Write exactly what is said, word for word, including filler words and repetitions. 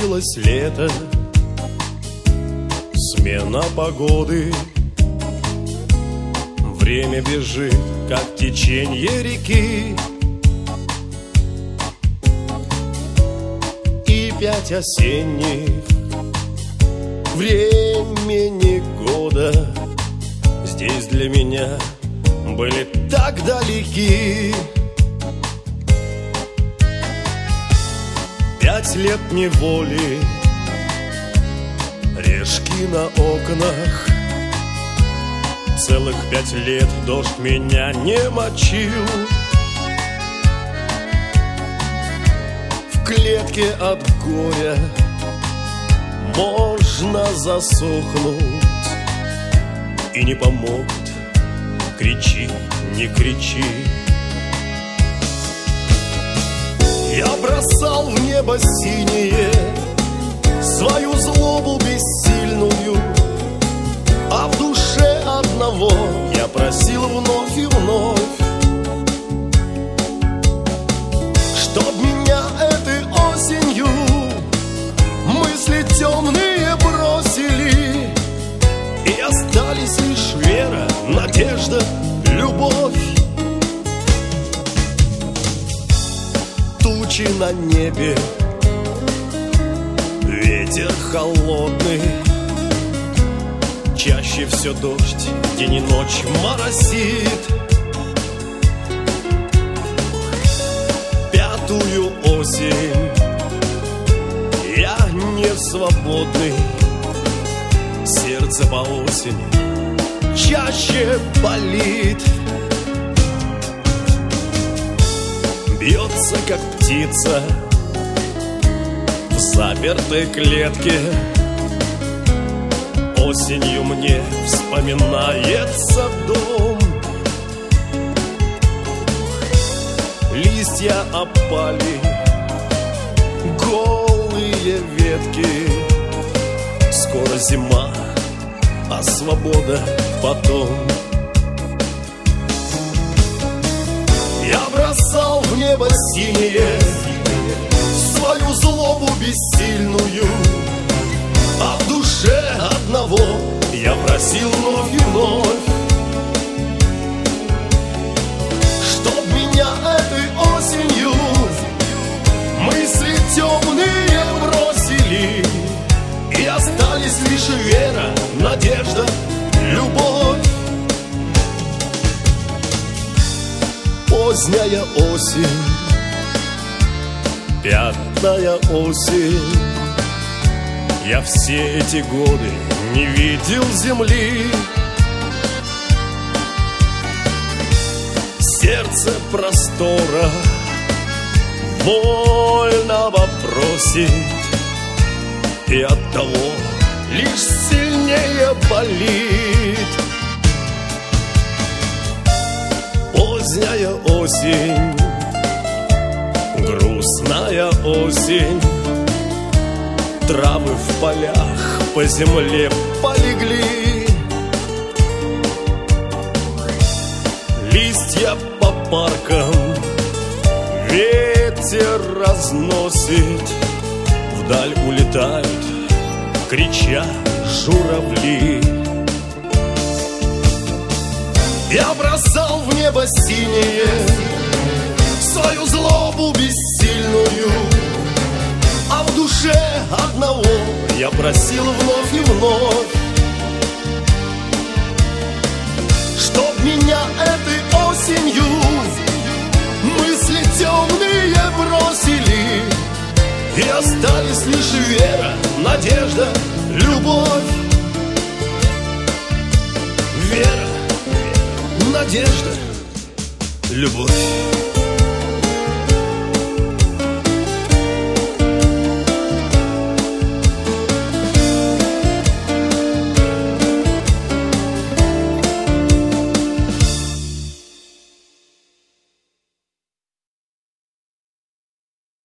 Кончилось лето, смена погоды. Время бежит, как течение реки, и пять осенних времени года здесь для меня были так далеки. Пять лет неволи, решки на окнах. Целых пять лет дождь меня не мочил. В клетке от горя можно засохнуть, и не помогут кричи, не кричи. Я бросал в небо синее свою злобу бессильную, а в душе одного я просил вновь и вновь, чтоб меня этой осенью мысли темные бросили, и остались лишь вера, надежда, любовь. Тучи на небе, ветер холодный, чаще все дождь, день и ночь моросит. Пятую осень я не свободный, сердце по осени чаще болит. Бьется, как птица в запертой клетке. Осенью мне вспоминается дом. Листья опали, голые ветки. Скоро зима, а свобода потом. Я бросал в небо синее свою злобу бессильную, а в душе одного я просил вновь и вновь, чтоб меня этой осенью мысли темные бросили, и остались лишь вера, надежда, любовь. Поздняя осень, пятая осень, я все эти годы не видел земли. Сердце простора вольного просит, и оттого лишь сильнее болит. Поздняя осень, грустная осень, травы в полях по земле полегли, листья по паркам ветер разносит, вдаль улетают, крича, журавли. Я бросал в небо синее свою злобу бессильную, а в душе одного я просил вновь и вновь, чтоб меня этой осенью мысли темные бросили, и остались лишь вера, надежда, любовь. Вера, надежда, любовь.